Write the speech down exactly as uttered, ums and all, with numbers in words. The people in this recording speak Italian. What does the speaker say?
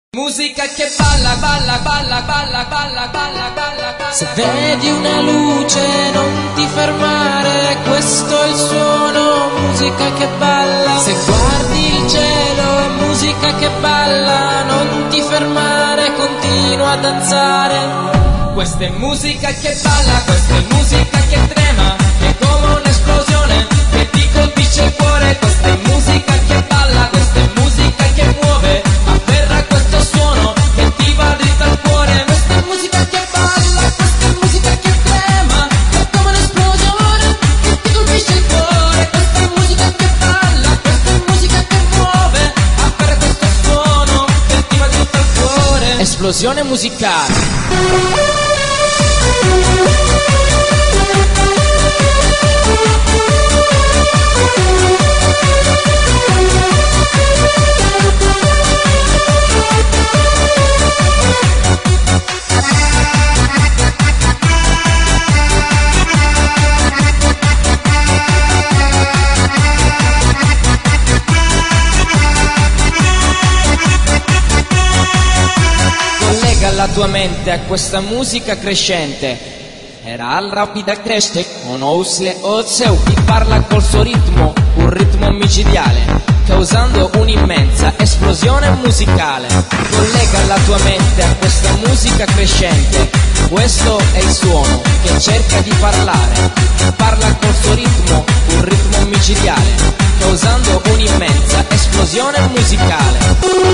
Musica che balla, balla, balla, balla, balla, balla, balla, balla. Se vedi una luce non ti fermare, questo è il suono, musica che balla. Se guardi il cielo, musica che balla, non ti fermare, continua a danzare. Questa è musica che balla, questa è musica che trema, è come un'esplosione che ti colpisce il cuore. Questa è musica che balla, questa è musica che muove, afferra questo suono che ti va dritto al cuore. Questa è musica che balla, questa è musica che trema, è come un'esplosione che ti colpisce il cuore. Questa è musica che balla, questa è musica che muove, afferra questo suono che ti va dritto al cuore. Esplosione musicale. Collega la tua mente a questa musica crescente. Era al rapida cresce, con Ousle Ozeu ti parla col suo ritmo, un ritmo micidiale, causando un'immensa esplosione musicale. Collega la tua mente a questa musica crescente, questo è il suono che cerca di parlare, parla col suo ritmo, un ritmo micidiale, causando un'immensa esplosione musicale.